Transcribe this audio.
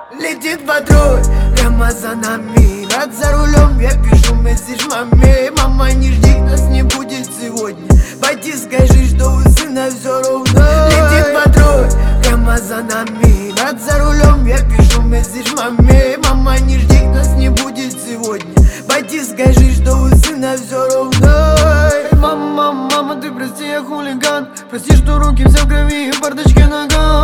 Летит патруль прямо за нами. Брат за рулем, я пишу месседж маме: мама, не жди, нас не будет сегодня. Пойди скажи, что у сына все ровно. Летит патруль прямо за нами. Брат за рулем, я пишу месседж маме: мама, не жди, нас не будет сегодня. Пойди скажи, что у сына все ровно. Мама, мама, ты прости, я хулиган. Прости, что руки все в крови и в бардачке нога.